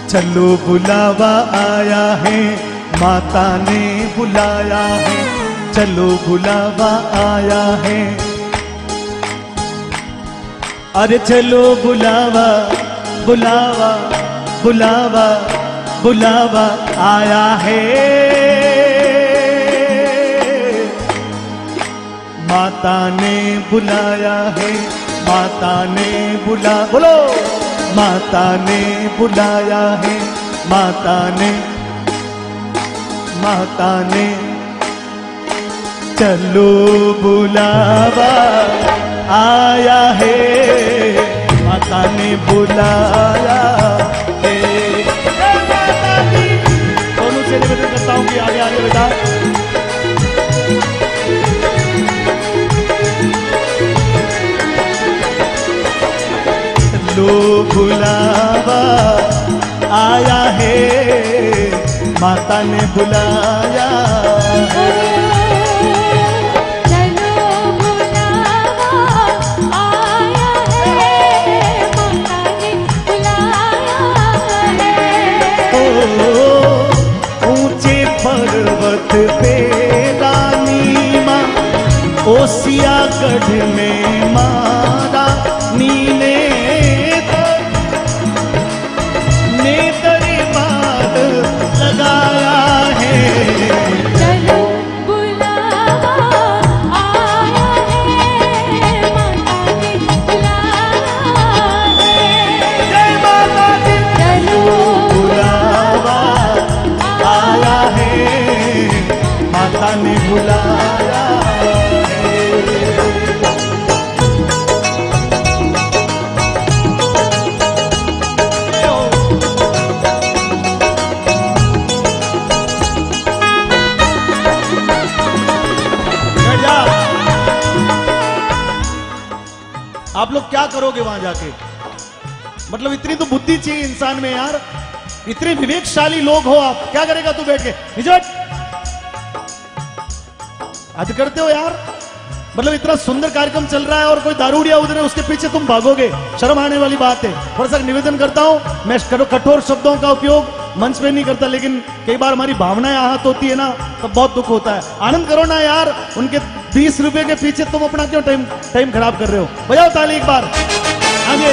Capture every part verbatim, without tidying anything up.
चलो बुलावा आया है, माता ने बुलाया है, चलो बुलावा आया है। अरे चलो बुलावा बुलावा बुलावा बुलावा आया है, माता ने बुलाया है, माता ने बुला बोलो माता ने बुलाया है, माता ने माता ने चलो बुलावा आया है, माता ने बुलाया है। दोनों से निवेदन करता हूं कि आगे आगे बेटा। चलो बुलावा आया है, माता ने बुलाया है। चलो बुलावा आया है, माता ने बुलाया है। ओ ऊंचे पर्वत पे रानी माँ, ओसिया गढ़ में मारा नीने ने बुलाया आप लोग क्या करोगे वहां जाके? मतलब इतनी तो बुद्धि चाहिए इंसान में यार, इतने विवेकशाली लोग हो आप। क्या करेगा तू बैठ के? नीचे हद करते हो यार। मतलब इतना सुंदर कार्यक्रम चल रहा है और कोई दारूडिया उधर है, उसके पीछे तुम भागोगे, शर्म आने वाली बात है। थोड़ा सा निवेदन करता हूं, मैं कठोर शब्दों का उपयोग मंच पे नहीं करता, लेकिन कई बार हमारी भावनाएं आहत होती है ना, तब बहुत दुख होता है। आनंद करो ना यार, उनके बीस रुपए के पीछे तुम अपना क्यों टाइम टाइम खराब कर रहे हो? बजाओ ताली एक बार आगे।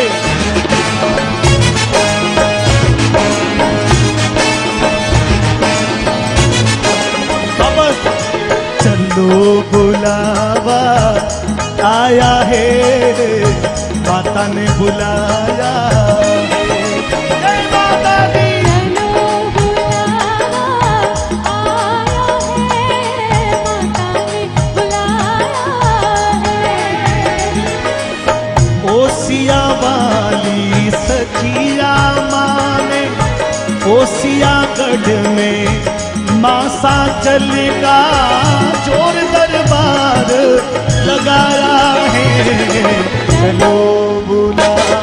चलो बुलावा आया है, माता ने बुलाया है। जय माता दी। चलो बुलावा आया है, माता ने बुलाया है। ओसिया वाली सखिया माने, ओसिया गढ़ में मासा चलेगा, चोर दरबार लगाया है। चलो बुलावा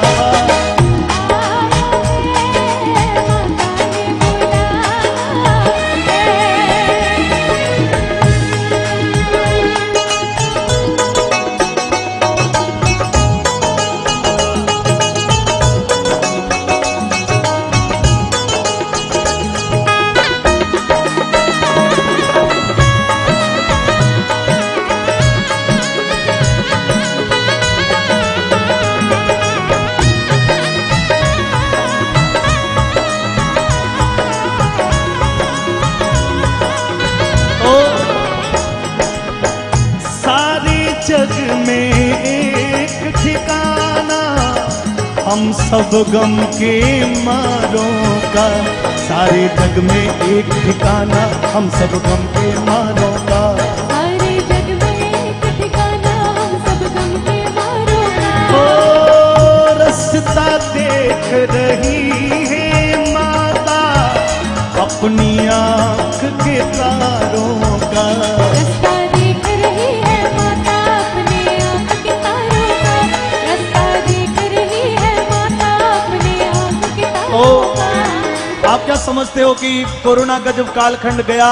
जग में एक ठिकाना, हम सब गम के मारों का। सारे जग में एक ठिकाना, हम सब गम के मारों का। सारे जग में एक ठिकाना, हम सब गम के मारों का। ओ रास्ता देख रही है माता, अपनी आंख के तारों का। रास्ता देख रही है माता, अपने आंख के तारों का। रास्ता देख रही है माता, अपने आंख के तारों का। आप क्या समझते हो कि कोरोना का जब कालखंड गया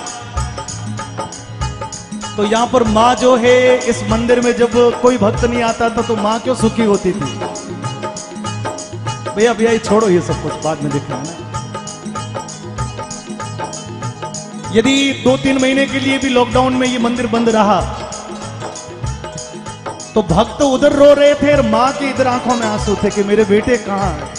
तो यहाँ पर माँ जो है, इस मंदिर में जब कोई भक्त नहीं आता था तो माँ क्यों सुखी होती थी? भैया भैया ये छोड़ो, ये सब कुछ बाद में देखना है ना। यदि दो तीन महीने के लिए भी लॉकडाउन में ये मंदिर बंद रहा तो भक्त उधर रो रहे थे और मां के इधर आंखों में आंसू थे कि मेरे बेटे कहां हैं।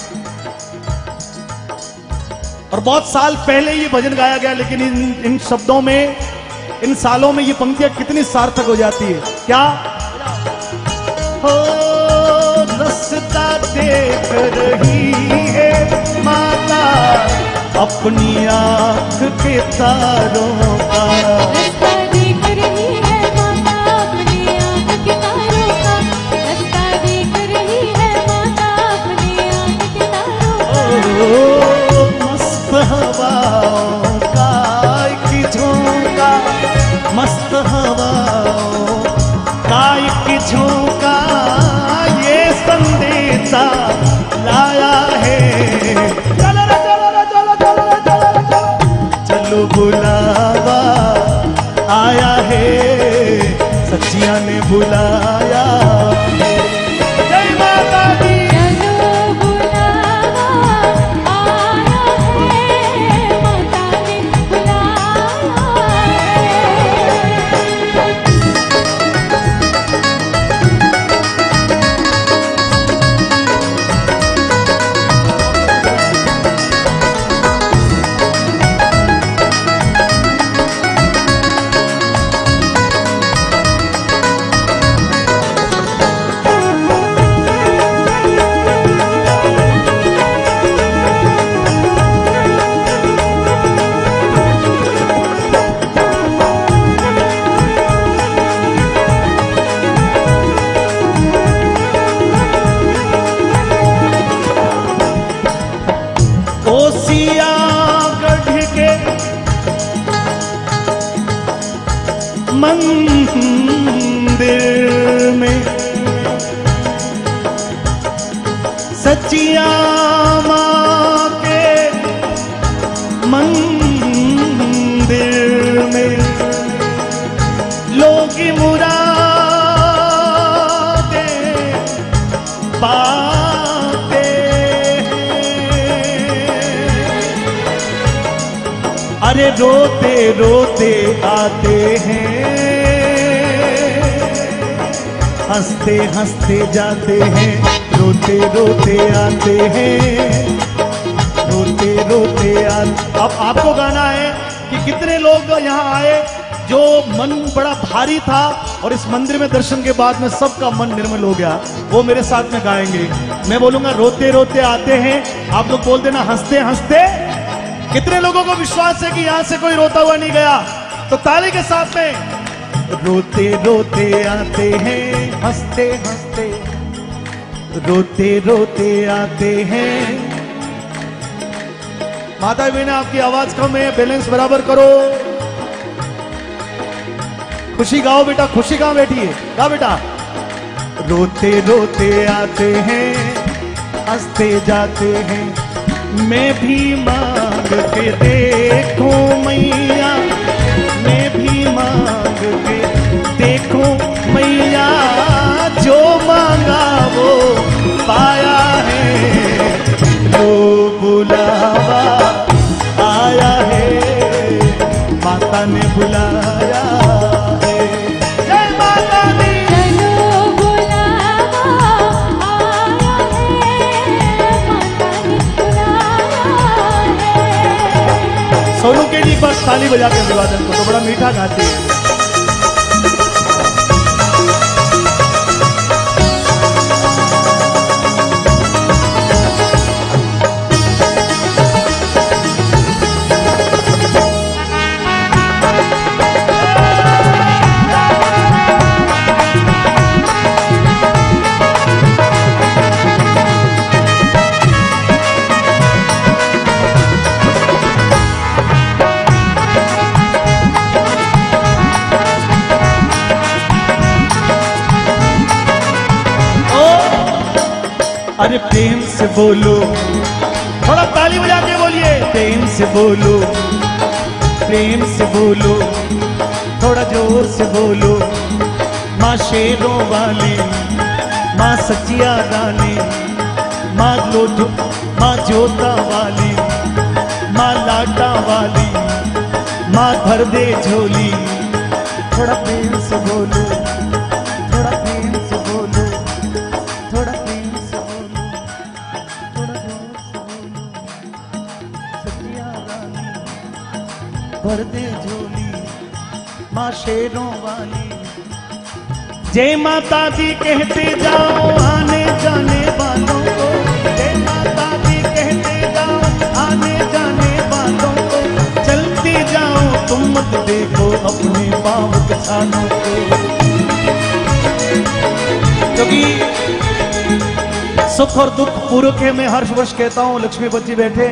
और बहुत साल पहले ये भजन गाया गया, लेकिन इन इन शब्दों में, इन सालों में ये पंक्तियां कितनी सार्थक हो जाती है। क्या हो रास्ता देख रही है माता अपनी आंख के तारों का, रास्ता देख रही है माता अपनी आंख के तारों का, रास्ता देख रही है माता अपनी आंख के तारों का। ओ मस्त हवाओं का की झोंका, मस्त हवाओं का की झोंका ये संदेशा लाया है। चलो रे चलो रे चलो चलो रे चलो रे चलो, चलो बुलावा आया है, सच्चिया ने बुलाया है। जय माता दी। चलो बुलावा आया है, माता ने बुलाया ओसिया गढ़ के मंदिर में सच्चिया मां के मंदिर में लोग मुरादें पाते हैं, अरे रोते रोते आते हैं, हंसते हंसते जाते हैं, रोते रोते आते हैं, रोते रोते आते। अब आपको गाना है कि कितने लोग यहाँ आए जो मन बड़ा भारी था और इस मंदिर में दर्शन के बाद में सबका मन निर्मल हो गया, वो मेरे साथ में गाएंगे। मैं बोलूंगा रोते रोते आते हैं, आप लोग बोल देना हंसते हंसते। कितने लोगों को विश्वास है कि यहां से कोई रोता हुआ नहीं गया? तो ताली के साथ में रोते रोते आते हैं, हंसते हंसते, रोते रोते आते हैं। माता बहन आपकी आवाज कम है, बैलेंस बराबर करो। खुशी गाओ बेटा, खुशी कहां बैठी है? गा बेटा। रोते रोते आते हैं, हंसते जाते हैं, मैं भी मांग के देखो मैया, मैं भी मांग के देखो मैया, जो मांगा वो पाया है। लो बुलावा आया है, माता ने बुलाया है। जय माता दी। चलो बुलावा आया है, माता ने बुलाया है। सोनू के लिए बस ताली बजा के अभिवादन को, तो बड़ा मीठा गाती है। अरे प्रेम से बोलो, थोड़ा ताली बजा के बोलिए। प्रेम से बोलो, प्रेम से बोलो, थोड़ा जोर से बोलो। माँ शेरों वाली, माँ सचिया रानी, माँ लोटो, माँ जोता वाली, माँ लाटा वाली, माँ भर दे झोली। थोड़ा प्रेम से बोलो, थोड़ा प्रेम से बोलो, थोड़ा प्रेम से बोलो, थोड़ा जोर से बोलो। सखिया रानी भर दे झोली, माँ शेरों वाली। जय माता दी कहते जाओ आने जाने वालों को, जय माता दी कहते जाओ आने जाने वालों को। चलती जाओ तुम मत देखो अपने पाँव के छानों को। क्योंकि सुख और दुख पूर्व के मैं हर्ष वर्ष कहता हूं। लक्ष्मीपति जी बैठे,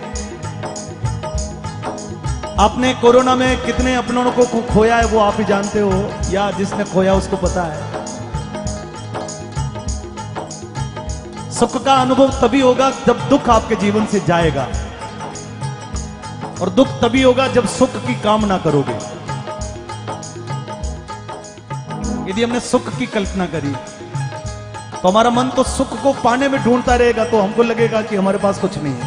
आपने कोरोना में कितने अपनों को खोया है वो आप ही जानते हो, या जिसने खोया उसको पता है। सुख का अनुभव तभी होगा जब दुख आपके जीवन से जाएगा, और दुख तभी होगा जब सुख की कामना करोगे। यदि हमने सुख की कल्पना करी तो हमारा मन तो सुख को पाने में ढूंढता रहेगा, तो हमको लगेगा कि हमारे पास कुछ नहीं है।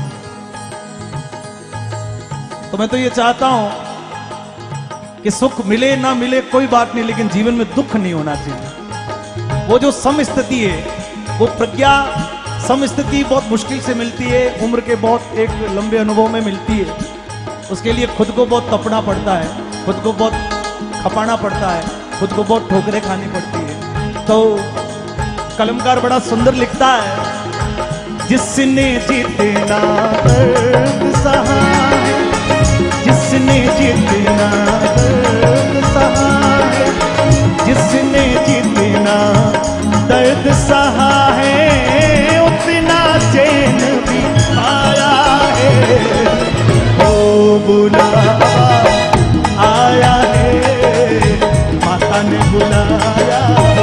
तो मैं तो ये चाहता हूं कि सुख मिले ना मिले कोई बात नहीं, लेकिन जीवन में दुख नहीं होना चाहिए। वो जो समस्थिति है, वो प्रज्ञा समस्थिति बहुत मुश्किल से मिलती है, उम्र के बहुत एक लंबे अनुभव में मिलती है। उसके लिए खुद को बहुत तपना पड़ता है, खुद को बहुत खपाना पड़ता है, खुद को बहुत ठोकरें खानी पड़ती है। तो कलमकार बड़ा सुंदर लिखता है, जिसने जितना दर्द सहा है, जिसने जितना दर्द सहा है, जिसने जितना दर्द सहा है, उतना चैन भी पाया है। ओ बुलावा आया है, माता ने बुलाया।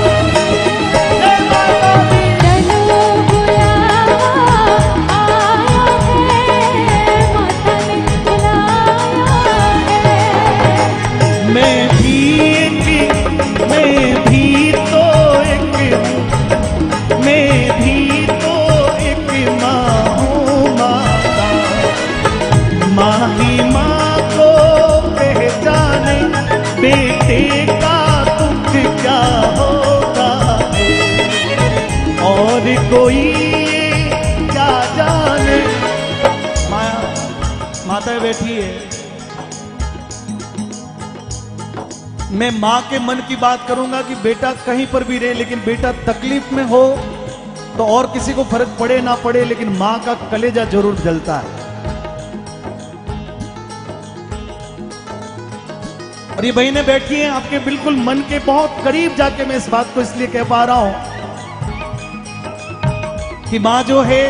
कोई क्या जाने। माया माता बैठी है। मैं माँ के मन की बात करूंगा कि बेटा कहीं पर भी रहे, लेकिन बेटा तकलीफ में हो तो और किसी को फर्क पड़े ना पड़े, लेकिन माँ का कलेजा जरूर जलता है। और ये बहनें बैठी हैं आपके बिल्कुल मन के बहुत करीब जाके। मैं इस बात को इसलिए कह पा रहा हूं कि मां जो है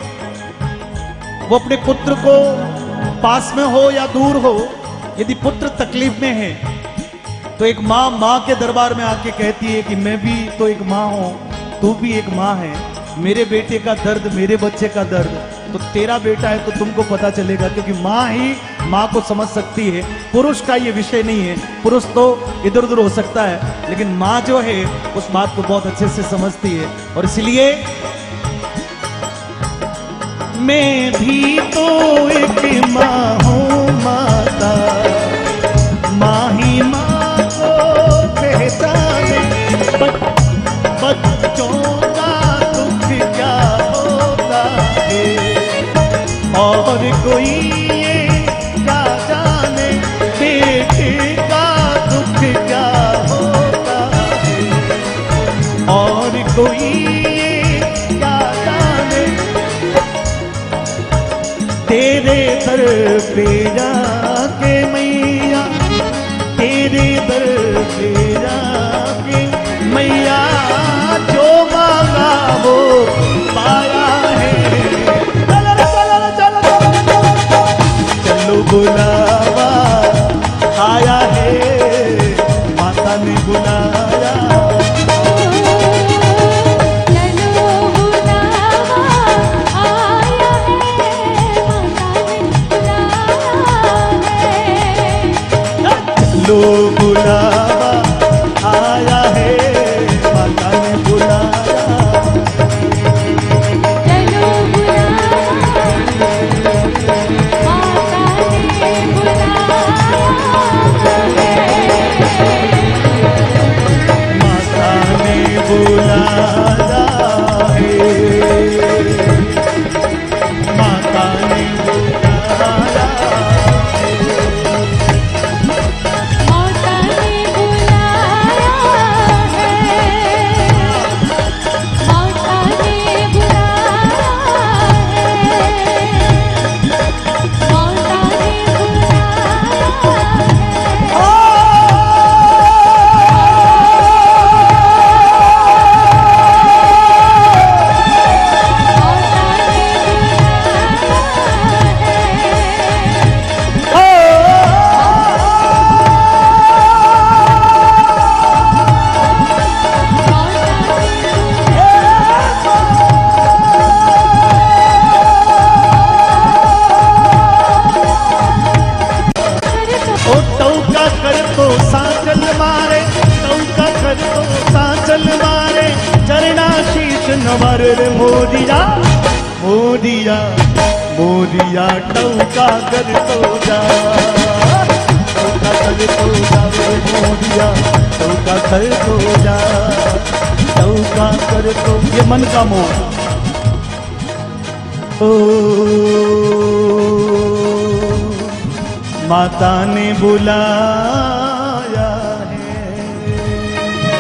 वो अपने पुत्र को पास में हो या दूर हो, यदि पुत्र तकलीफ में है तो एक मां मां के दरबार में आके कहती है कि मैं भी तो एक मां हूं, तू भी एक मां है। मेरे बेटे का दर्द, मेरे बच्चे का दर्द, तो तेरा बेटा है तो तुमको पता चलेगा, क्योंकि मां ही मां को समझ सकती है। पुरुष का ये विषय नहीं है, पुरुष तो इधर उधर हो सकता है, लेकिन मां जो है उस बात को बहुत अच्छे से समझती है। और इसलिए मैं भी तो एक माँ हूँ माता, माँ ही माँ को पहचाने। बच्चों का दुख क्या होता है और कोई ये क्या जाने, बेटे का दुख क्या होता है और कोई तेरे दर पे जाके मैया, तेरे दर पे जाके मैया, जो मांगा वो पाया है। चलो चलो चलो चलो चलो बुलावा आया है, माता ने बुलाया। लो बुलावा आया है, माता ने बुलाया। चलो बुलावा, माता ने बुलाया। वैष्णवर रे मोरिया मोरिया मोरिया टौका कर तो जा टौका कर तो जा रे मोरिया टौका कर तो जा टौका कर तो। ये मन का मोह। ओ माता ने बुला